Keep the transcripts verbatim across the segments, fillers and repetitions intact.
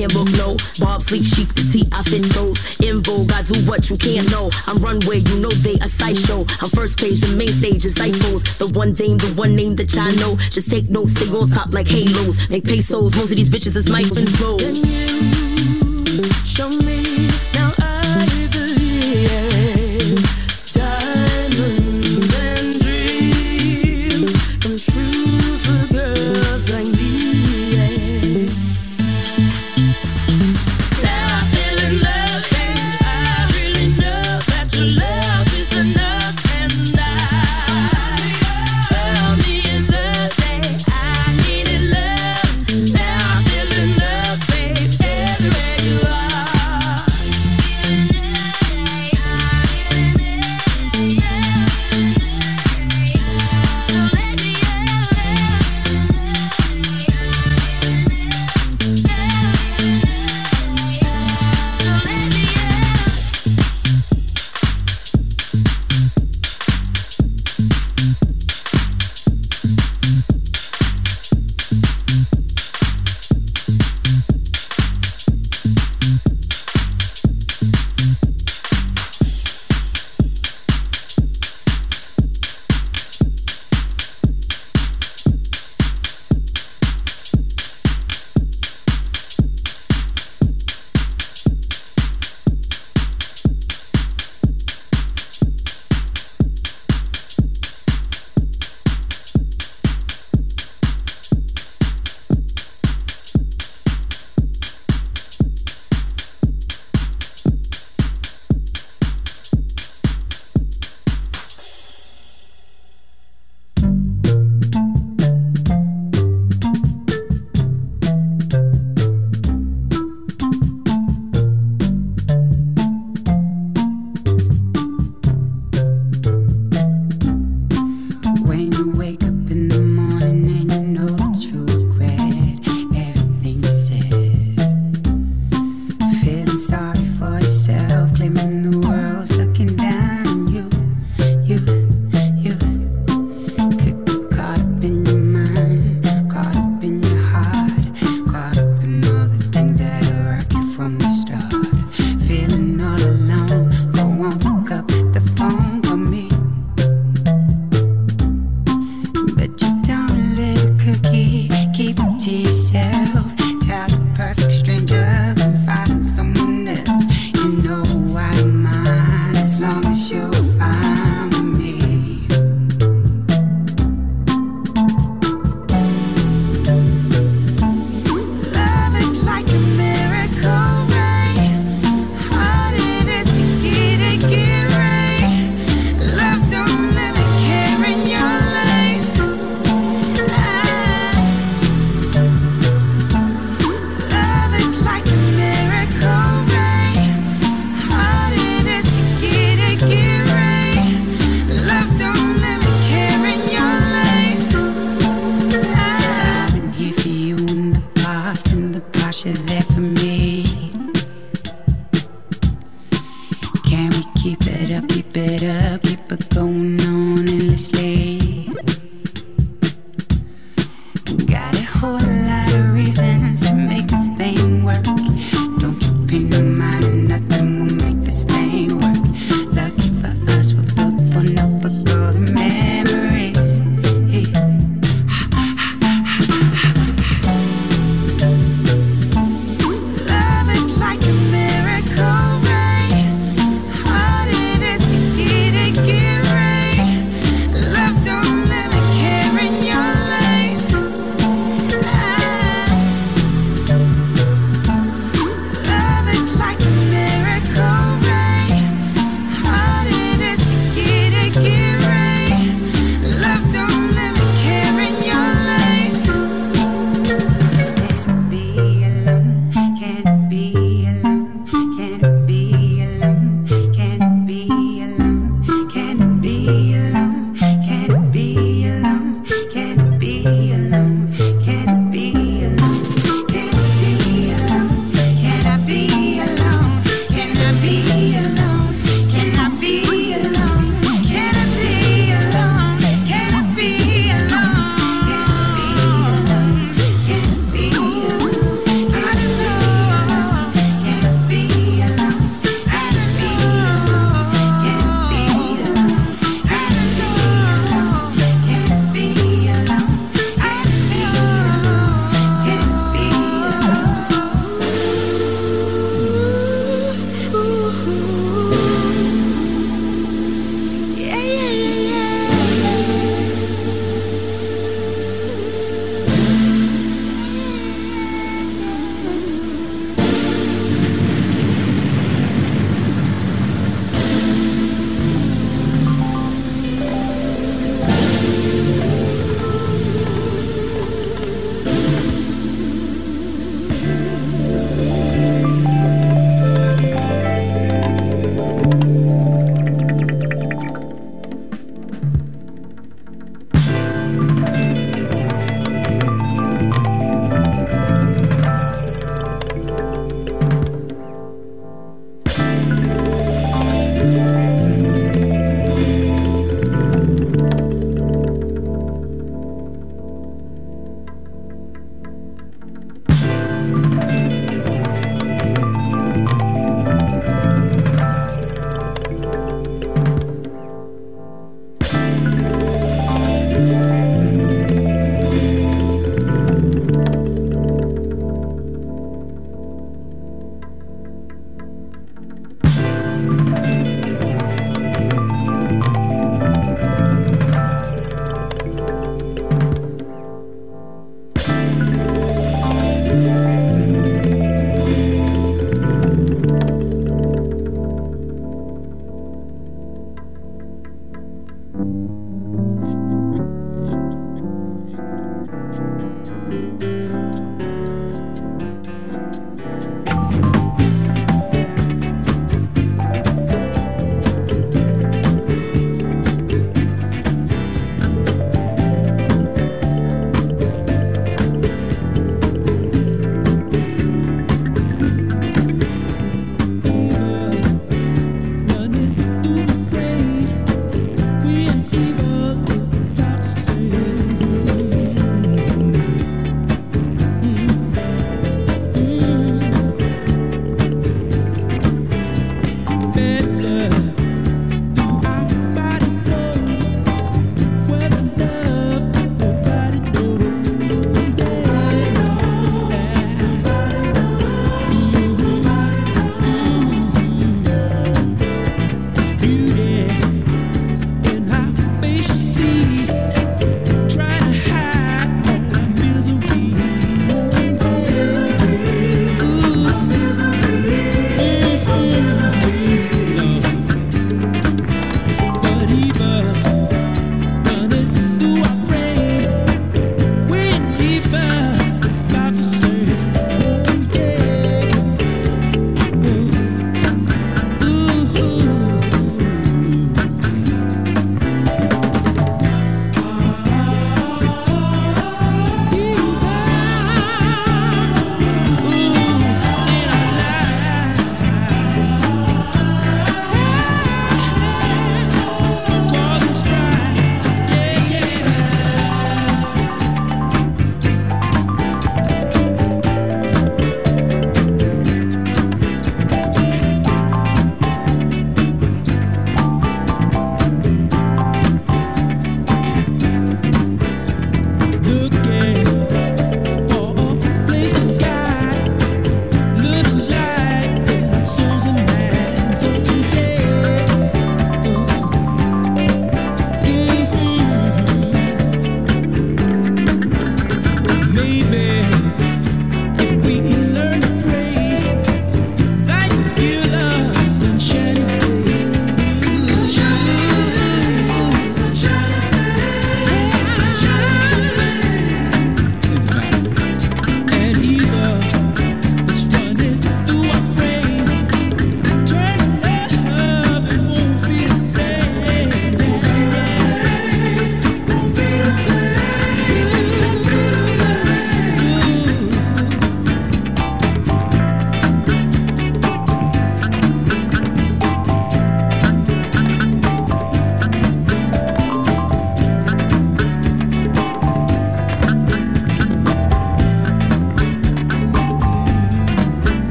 can't book no. Bob, sleek, chic, petite, I fit those. In vogue, I do what you can't know. I'm runway, you know they a sideshow. I'm first page, the main stage is Ipos. The one dame, the one name that y'all know. Just take notes, stay on top like halos. Make pesos, most of these bitches is Mike and slow. Can you show me now I believe diamonds and dreams come true for girls like me. Now I feel in love and I really know that your love is enough, and I found me in the day I needed love. Now I feel in love, babe, everywhere you are. Love is like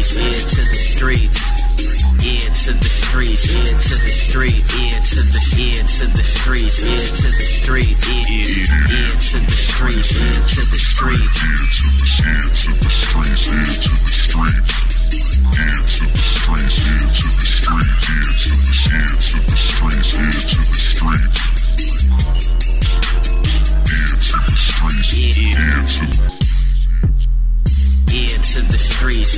streets, yeah, to the streets. Yeah, to the streets, yeah, to the streets, yeah, to the yeah, to the streets, yeah, to the streets, yeah, yeah, to the streets, yeah, to the streets, yeah, to the streets, yeah, to the streets, yeah, to the streets, yeah, to the streets, yeah, to the yeah, to the streets, yeah, to the streets, yeah, to the streets, yeah, to yeah, to the streets.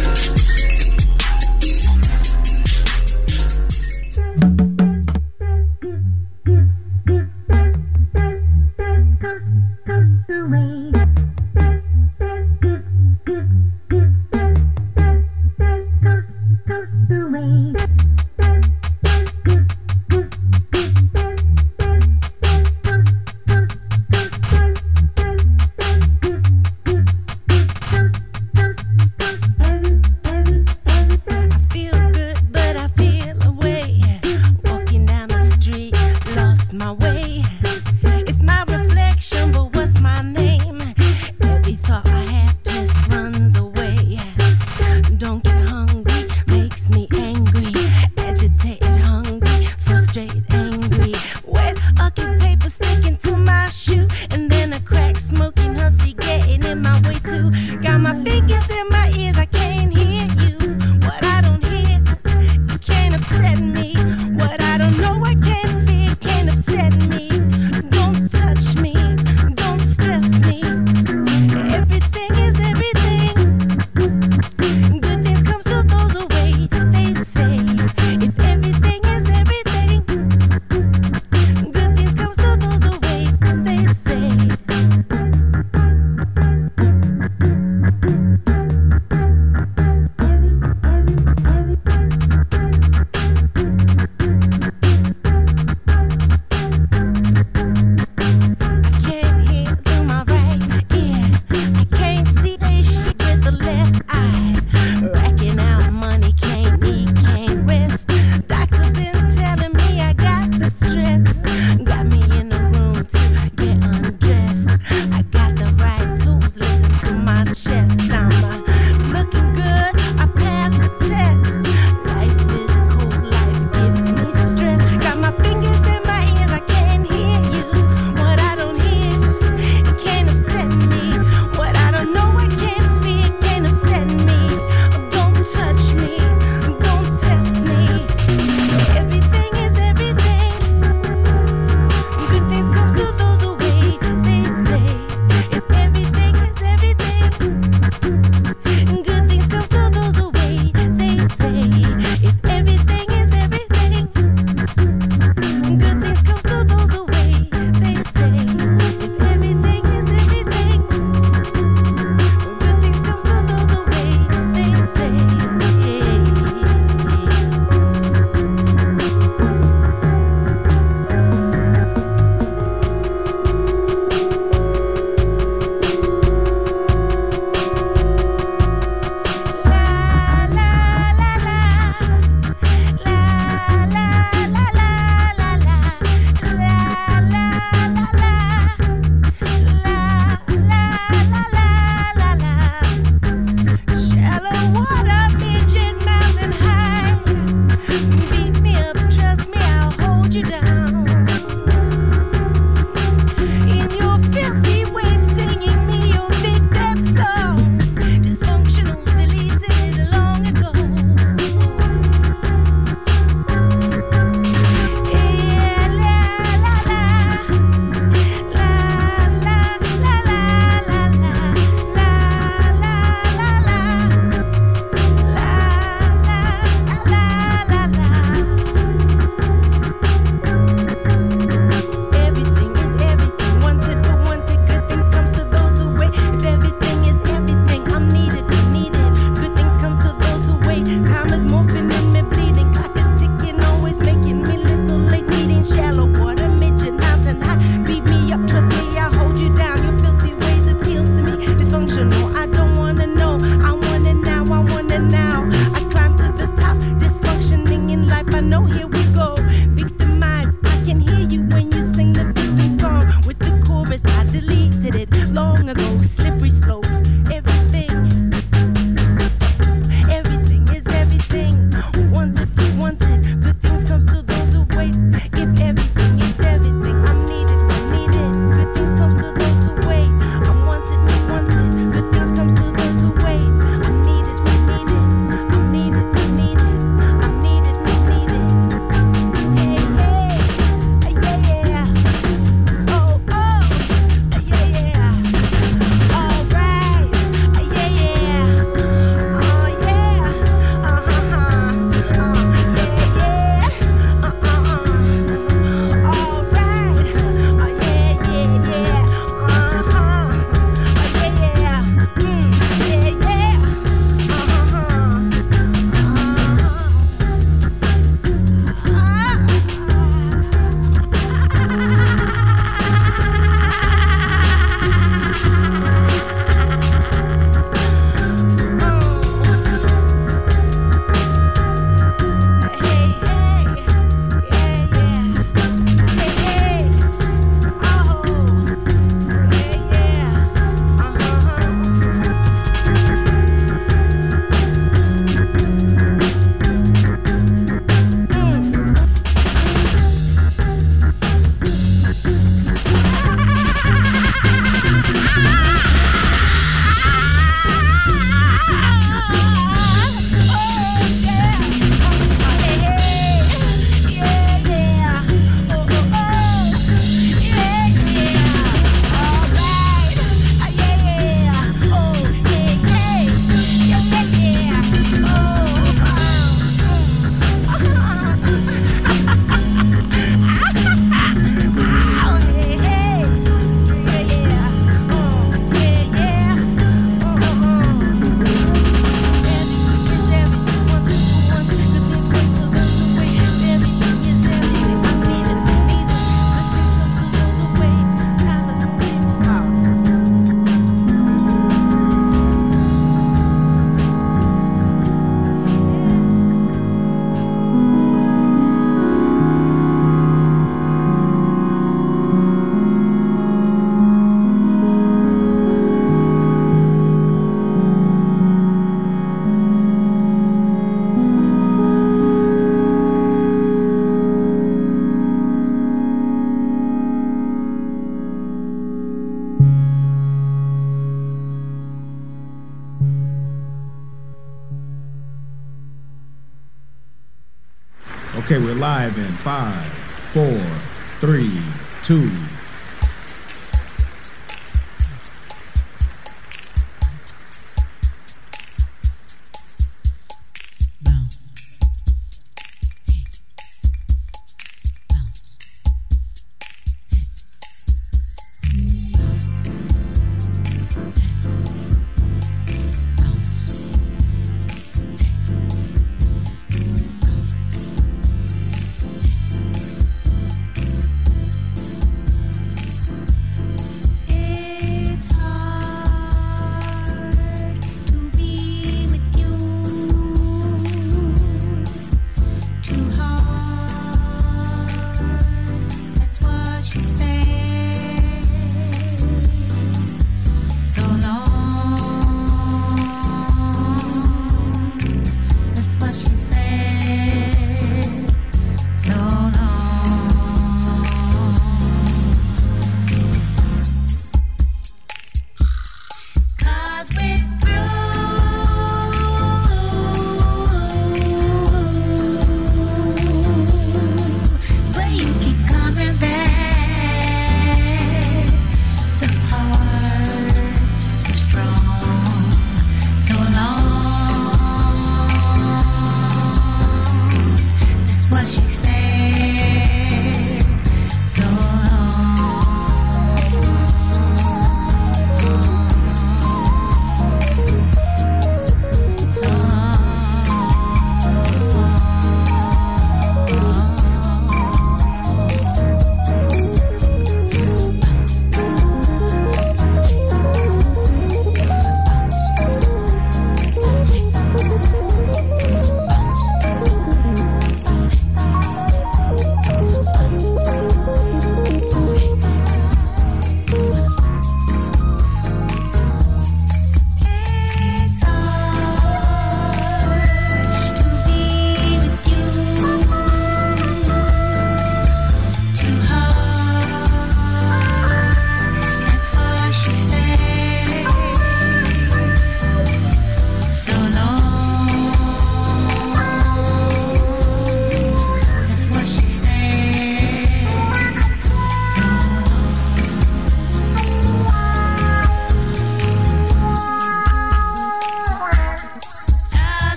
Okay, we're live in five, four, three, two.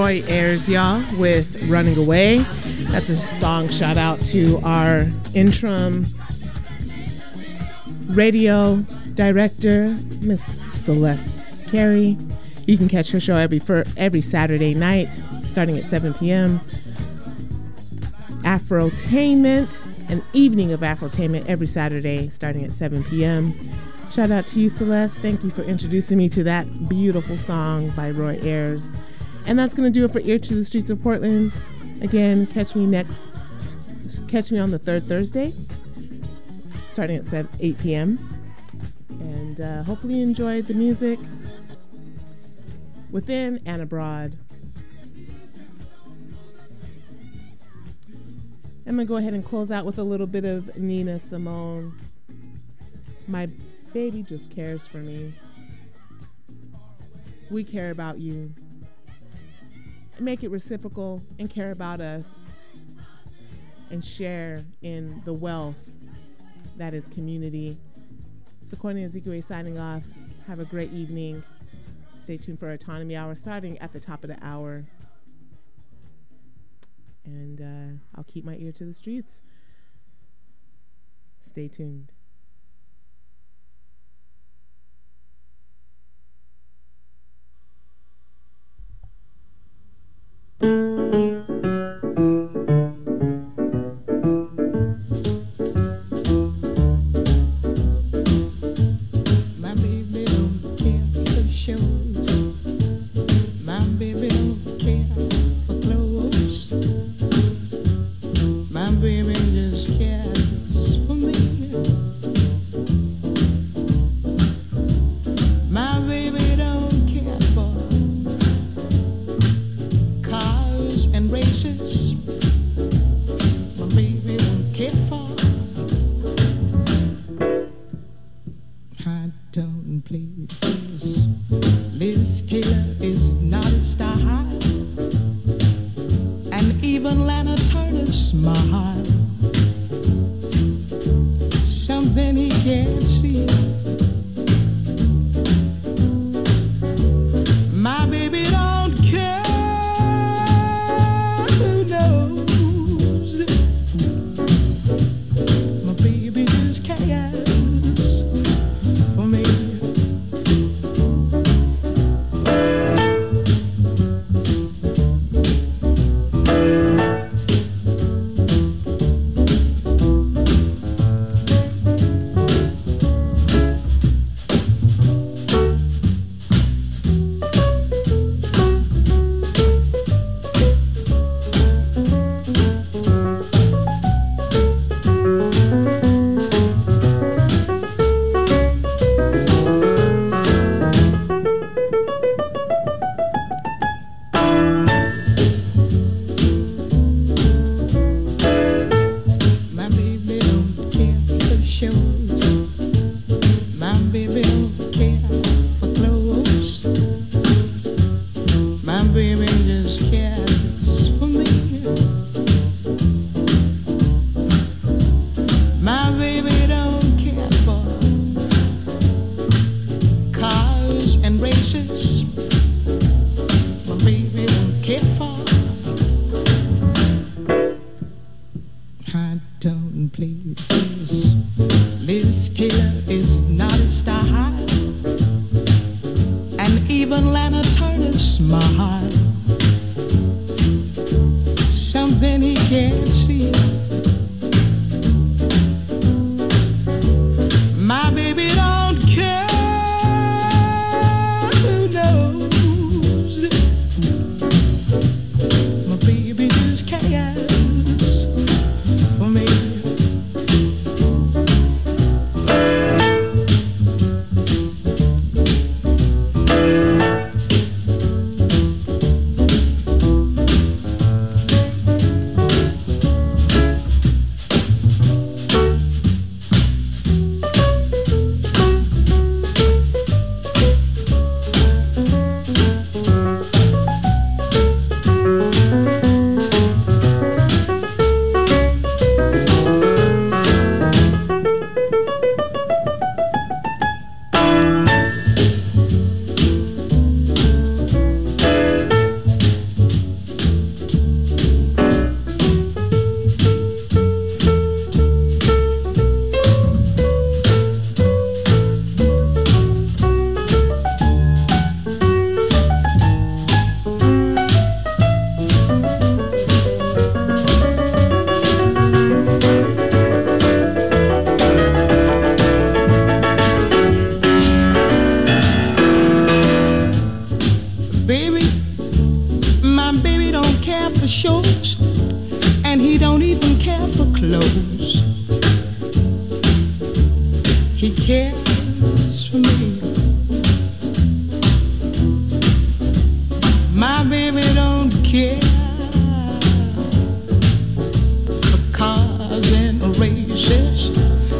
Roy Ayers, y'all, with Running Away. That's a song shout out to our interim radio director, Miss Celeste Carey. You can catch her show every for every Saturday night, starting at seven p.m. Afrotainment, an evening of Afrotainment every Saturday, starting at seven p.m. Shout out to you, Celeste. Thank you for introducing me to that beautiful song by Roy Ayers. And that's going to do it for Ear to the Streets of Portland. Again, catch me next, catch me on the third Thursday, starting at seven, eight p.m. And uh, hopefully you enjoyed the music within and abroad. I'm going to go ahead and close out with a little bit of Nina Simone. My baby just cares for me. We care about you. Make it reciprocal and care about us and share in the wealth that is community. Sequoia Ezekwe signing off. Have a great evening. Stay tuned for Autonomy Hour starting at the top of the hour. And uh, I'll keep my ear to the streets. Stay tuned. just for me. My baby don't care for cars and races.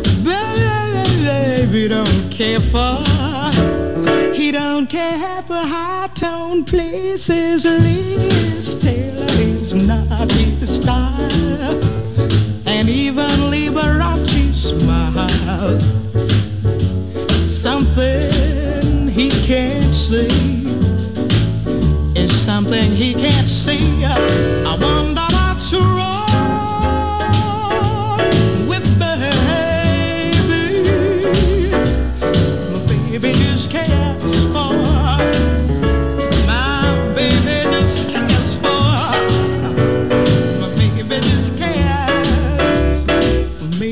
Baby don't care for. He don't care for high-tone places. Liz Taylor is not his style, and even Liberace smile. Something he can't see is something he can't see. I wonder what's wrong with baby. My baby just cares for. My baby just cares for. My baby just cares for me.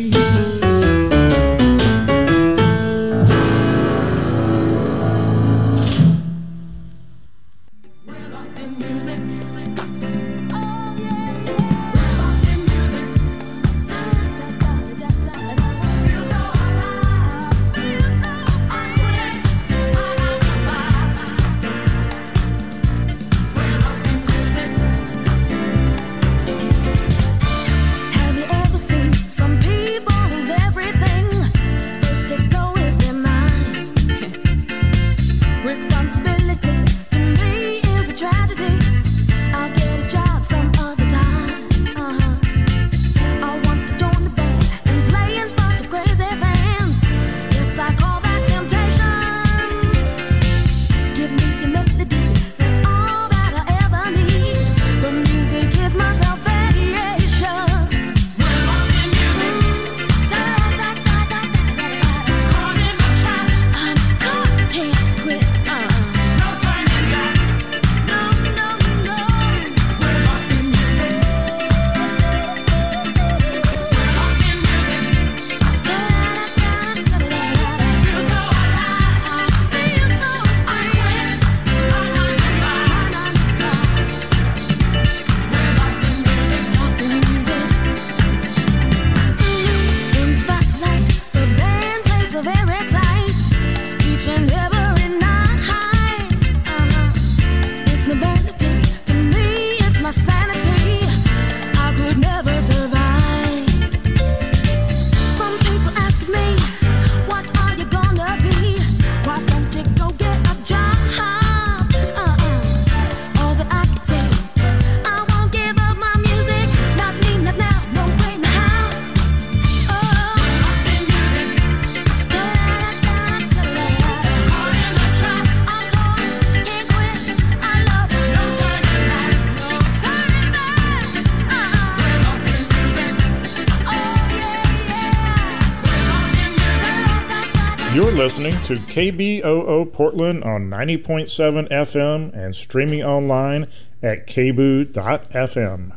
You're listening to K B O O Portland on ninety point seven F M and streaming online at k b o o dot f m.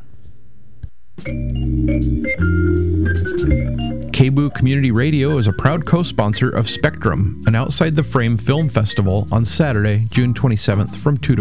K B O O Community Radio is a proud co-sponsor of Spectrum, an Outside the Frame film festival on Saturday, June twenty-seventh from two to